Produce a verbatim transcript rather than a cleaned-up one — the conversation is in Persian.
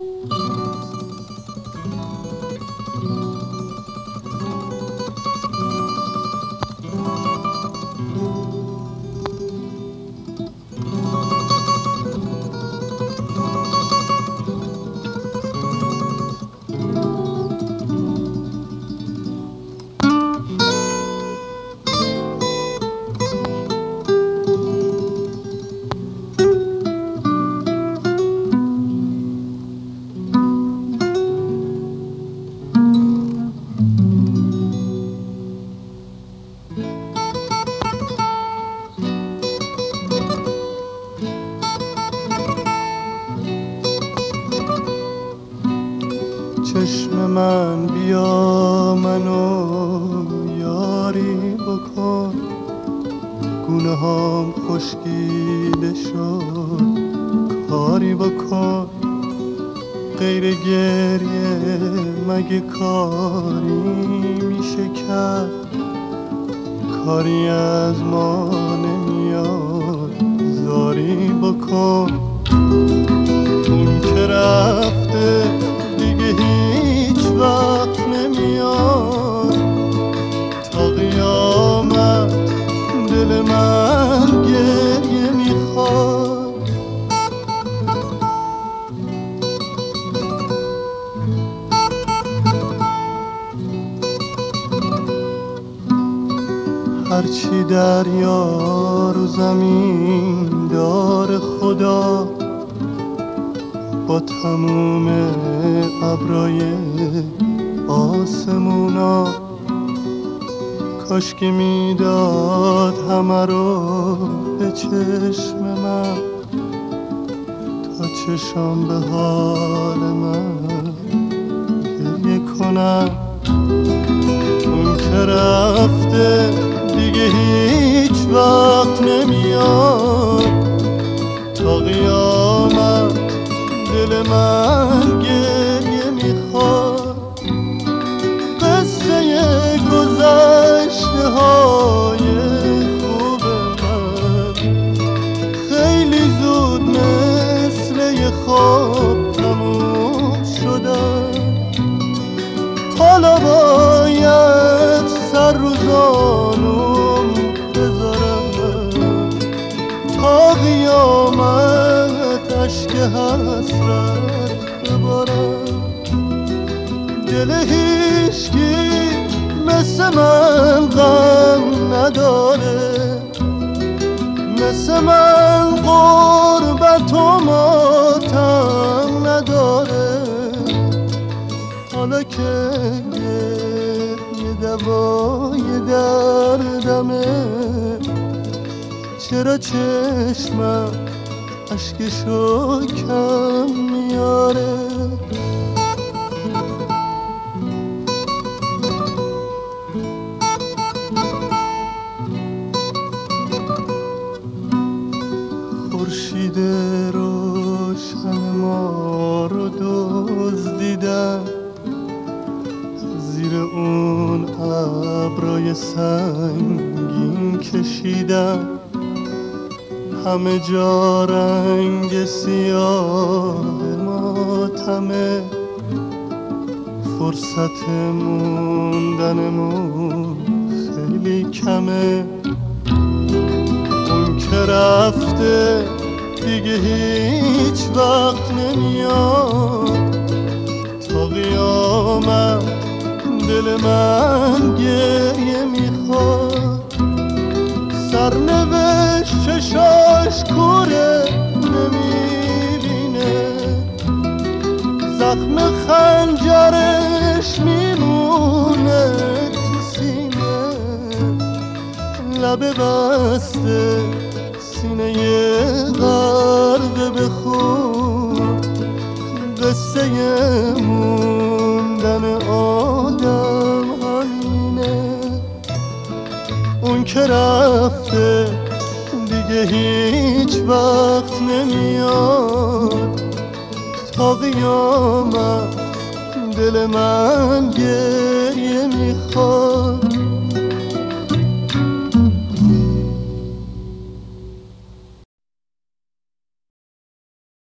چشم من بیا منو یاری بکن، گونه هام خشکیده شد کاری بکن. غیر گریه مگه کاری میشه کرد؟ کاری از ما نمیاد زاری بکن. اون که رفته دیگه هیچ وقت نمیاد، تا قیامت دل من گریه میخواد. هرچی دریا رو زمین دار خدا، با تموم ابرای آسمونا، کاش که میداد همه رو به چشم من، تا چشم به حال من گریه کنم. اون که رفته دیگه هیچ وقت نمیاد، تا قیامت دل من گریه میخواد. قصه گذشته های خوب من خیلی زود مثل یه خواب تموم شدن. حالا باید سر رو زانوم بذارم، تا قیامت اشک حسرت ببارم. دل هیچکی مثل من غم نداره، مثل من غربت و ماتم نداره. حالا که یه دوای دردمه، چرا چشمم اشکشو کم میاره؟ خورشید روشن ما رو دزدیدن، زیر اون ابرای سنگین کشیدن. همه جا رنگ سیاه ماتمه، فرصت موندنمون خیلی کمه. اون که رفته دیگه هیچ وقت نمیاد، تا قیامت دل من گریه میخواد. سرنوشت چشاش کوره نمیبینه، زخم خنجرش میمونه تو سینه. لب بسته سینه غرقه به خون، قصه موندن آدم همینه. اون که رفته دیگه هیچ وقت نمیاد، تا قیامت دل من گریه میخواد.